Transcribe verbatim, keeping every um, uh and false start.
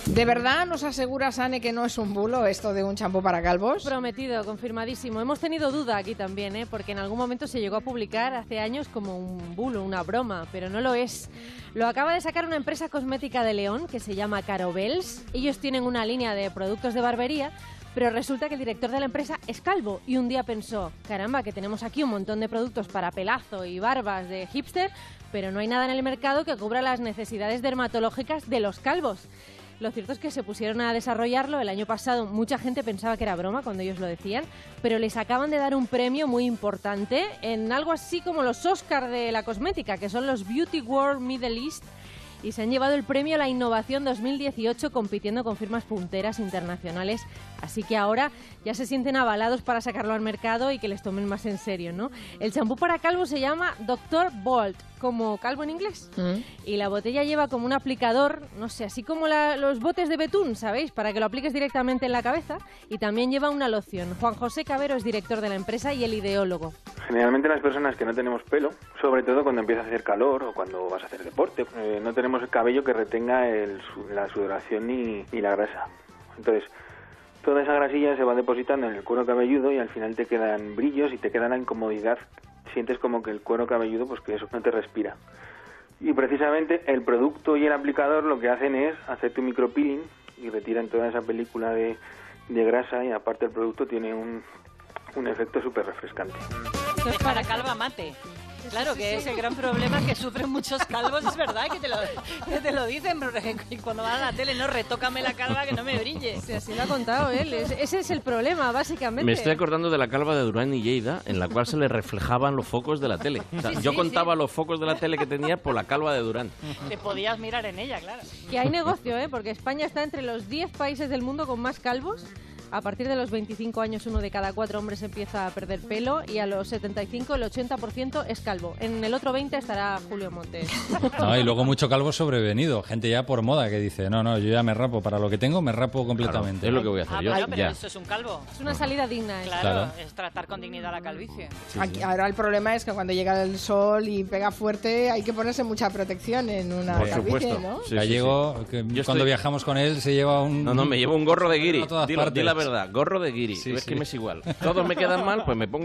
¿De verdad nos asegura, Sane, que no es un bulo esto de un champú para calvos? Prometido, confirmadísimo. Hemos tenido duda aquí también, ¿eh? Porque en algún momento se llegó a publicar hace años como un bulo, una broma, pero no lo es. Lo acaba de sacar una empresa cosmética de León que se llama Carobels. Ellos tienen una línea de productos de barbería, pero resulta que el director de la empresa es calvo y un día pensó, caramba, que tenemos aquí un montón de productos para pelazo y barbas de hipster, pero no hay nada en el mercado que cubra las necesidades dermatológicas de los calvos. Lo cierto es que se pusieron a desarrollarlo el año pasado. Mucha gente pensaba que era broma cuando ellos lo decían, pero les acaban de dar un premio muy importante en algo así como los Oscar de la cosmética, que son los Beauty World Middle East, y se han llevado el premio a la innovación dos mil dieciocho compitiendo con firmas punteras internacionales. Así que ahora ya se sienten avalados para sacarlo al mercado y que les tomen más en serio, ¿no? El champú para calvo se llama doctor Bolt, como calvo en inglés. Mm. Y la botella lleva como un aplicador, no sé, así como la, los botes de betún, ¿sabéis? Para que lo apliques directamente en la cabeza. Y también lleva una loción. Juan José Cabero es director de la empresa y el ideólogo. Generalmente las personas que no tenemos pelo, sobre todo cuando empieza a hacer calor o cuando vas a hacer deporte, eh, no tenemos el cabello que retenga el, la sudoración y, y la grasa. Entonces, toda esa grasilla se va depositando en el cuero cabelludo y al final te quedan brillos y te queda la incomodidad. Sientes como que el cuero cabelludo, pues que eso no te respira. Y precisamente el producto y el aplicador lo que hacen es hacerte un micropeeling y retiran toda esa película de, de grasa, y aparte el producto tiene un, un efecto súper refrescante. Esto es para calva mate. Claro, que es el gran problema que sufren muchos calvos, es verdad, que te lo, que te lo dicen, y cuando van a la tele, no, retócame la calva que no me brille. Sí, así lo ha contado él, ese es el problema, básicamente. Me estoy acordando de la calva de Durán y Lleida, en la cual se le reflejaban los focos de la tele. O sea, sí, yo sí, contaba sí. los focos de la tele que tenía por la calva de Durán. Te podías mirar en ella, claro. Que hay negocio, ¿eh? Porque España está entre los diez países del mundo con más calvos. A partir de los veinticinco años, uno de cada cuatro hombres empieza a perder pelo, y a los setenta y cinco el ochenta por ciento es calvo. En el otro veinte estará Julio Montes. No, y luego mucho calvo sobrevenido. Gente ya por moda que dice, no, no, yo ya me rapo. Para lo que tengo, me rapo completamente. Claro, es lo que voy a hacer ah, yo. Bueno, pero ya. eso es un calvo. Es una salida digna. Claro, claro, es tratar con dignidad la calvicie. Sí, Aquí, sí. Ahora el problema es que cuando llega el sol y pega fuerte hay que ponerse mucha protección en una Por calvicie, supuesto. ¿no? Sí, Gallego, sí, sí. que Yo cuando estoy... viajamos con él se lleva un... No, no, me llevo un gorro de guiri. A todas Dilo, partes. di la verdad, gorro de guiri. Sí, Es sí. que me es igual. Todos me quedan mal, pues me pongo